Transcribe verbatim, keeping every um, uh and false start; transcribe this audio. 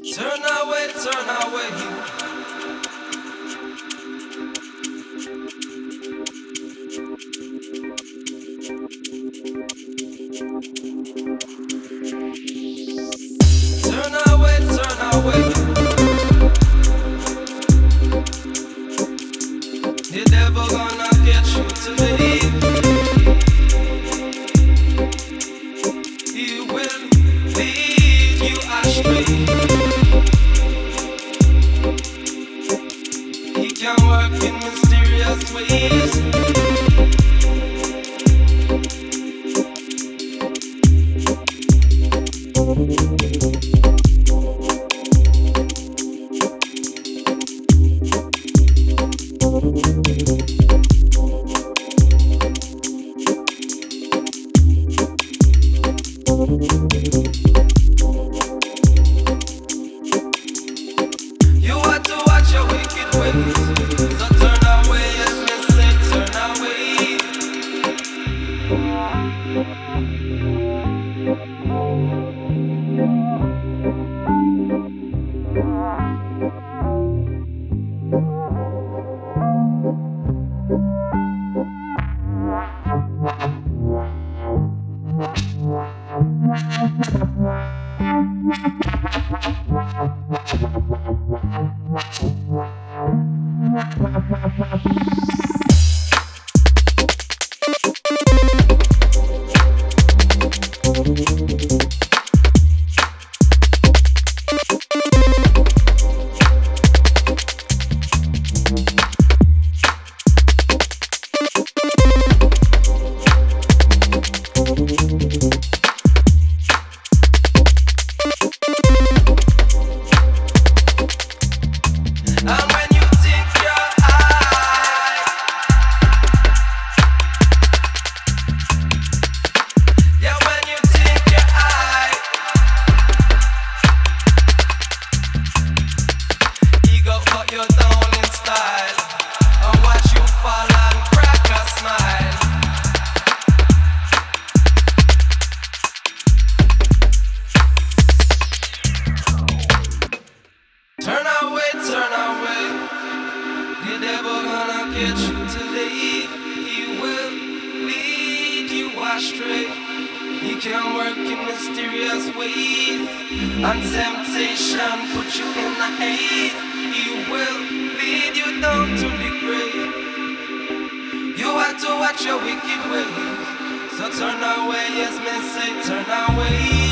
Turn away, turn away. Turn away, turn away. The devil gonna get you today. He will lead you astray. He can work in mysterious ways. You want to watch your wicked ways, so turn away, yes, me say, turn away. And when you think your eye, yeah, when you think your eye, ego cut you down in style, and watch you fall and crack a smile. Turn away, turn away. The devil gonna get you today. He will lead you astray. He can work in mysterious ways, and temptation put you in the haze. He will lead you down to the grave. You have to watch your wicked ways, so turn away, yes, me say, turn away.